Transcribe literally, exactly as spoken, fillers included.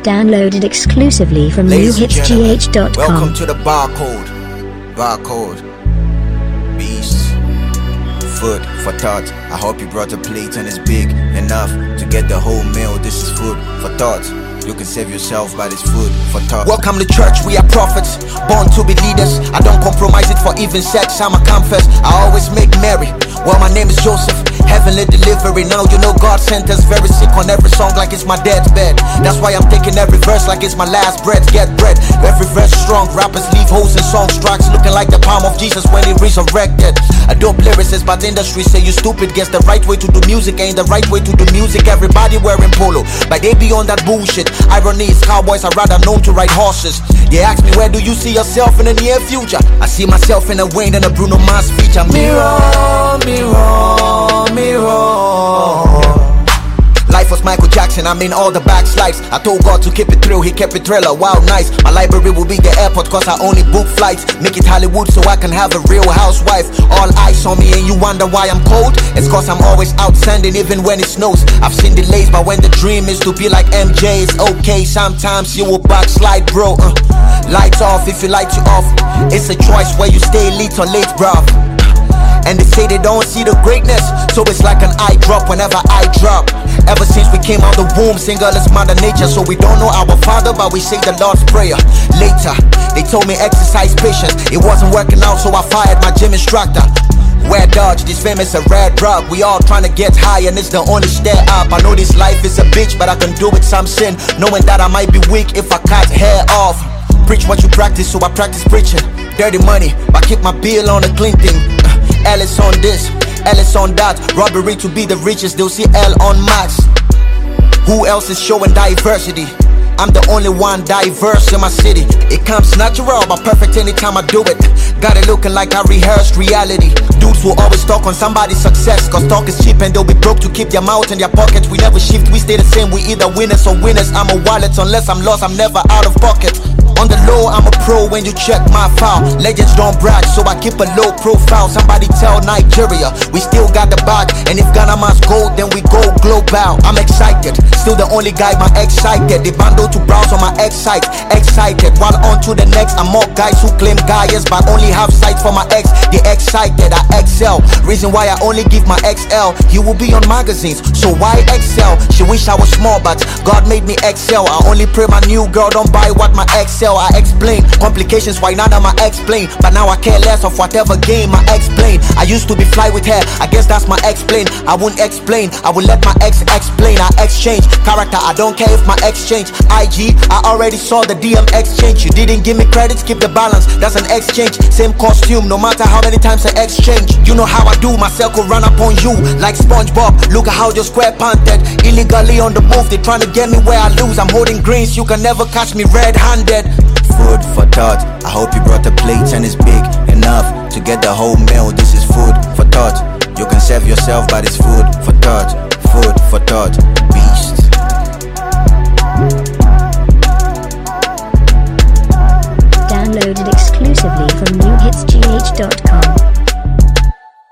Downloaded exclusively from new hits g h dot com. Welcome to the barcode. Barcode. Beast. Food for thought. I hope you brought a plate and it's big enough to get the whole meal. This is food for thought. You can save yourself by this food for thought. Welcome to church, we are prophets, born to be leaders. I don't compromise it for even sex, I'm a confess. I always make merry. Well, my name is Joseph, heavenly delivery. Now you know God sent us, very sick on every song like it's my death's bed. That's why I'm taking every verse like it's my last breath. Get bread, every verse strong. Rappers leave holes in song tracks, looking like the palm of Jesus when he resurrected. A dope lyricist, but the industry say you stupid. Guess the right way to do music ain't the right way to do music. Everybody wearing polo, but they be on that bullshit. Irony is cowboys are rather known to ride horses. They ask me, where do you see yourself in the near future? I see myself in a Wayne and a Bruno Mars feature. Mirror, mirror, mirror. Life was Michael Jackson, I'm in all the backslides. I told God to keep it thrill, he kept it thriller. Wow, nice. My library will be the airport cause I only book flights. Make it Hollywood so I can have a real housewife. All eyes on me and you wonder why I'm cold? It's cause I'm always outstanding even when it snows. I've seen delays but when the dream is to be like M J, it's okay. Sometimes you will backslide, bro. uh, Lights off if you light you off. It's a choice where you stay late or late, bro. And they say they don't see the greatness, so it's like an eye drop whenever I drop. Ever since we came out the womb, single is mother nature. So we don't know our father, but we say the Lord's prayer. Later, they told me exercise patience. It wasn't working out, so I fired my gym instructor. Wear Dodge, this fame is a rare drug. We all trying to get high and it's the only stair up. I know this life is a bitch, but I can do it some sin, knowing that I might be weak if I cut hair off. Preach what you practice, so I practice preaching. Dirty money, but keep my bill on a clean thing. Alice on this, Alice on that. Robbery to be the richest, they'll see L on Max. Who else is showing diversity? I'm the only one diverse in my city. It comes natural but perfect anytime I do it. Got it looking like I rehearsed reality. Dudes will always talk on somebody's success, cause talk is cheap and they'll be broke to keep their mouth in their pockets. We never shift, we stay the same. We either winners or winners. I'm a wallet, unless I'm lost, I'm never out of pocket. On the low, I'm a pro when you check my file. Legends don't brag, so I keep a low profile. Somebody tell Nigeria, we still got the bag. And if Ghana must go, then we go global. I'm excited, still the only guy my excited. They bundle to browse on my ex site. Excited, while on to the next. I'm more guys who claim guys, but only have sight for my ex. They excited, I excel. Reason why I only give my X L. He will be on magazines, so why excel? She wish I was small, but God made me excel. I only pray my new girl don't buy what my ex sell. I explain complications why none of my explain, but now I care less of whatever game I explain. I used to be fly with her, I guess that's my explain. I won't explain, I will let my ex explain. I exchange character, I don't care if my exchange. I G, I already saw the D M exchange. You didn't give me credits, keep the balance, that's an exchange. Same costume, no matter how many times I exchange. You know how I do, my circle run up on you like SpongeBob. Look at how your square punted. Illegally on the move, they trying to get me where I lose. I'm holding greens, you can never catch me red-handed. Food for thought. I hope you brought the plates and it's big enough to get the whole meal. This is food for thought. You can save yourself by this food for thought. Food for thought.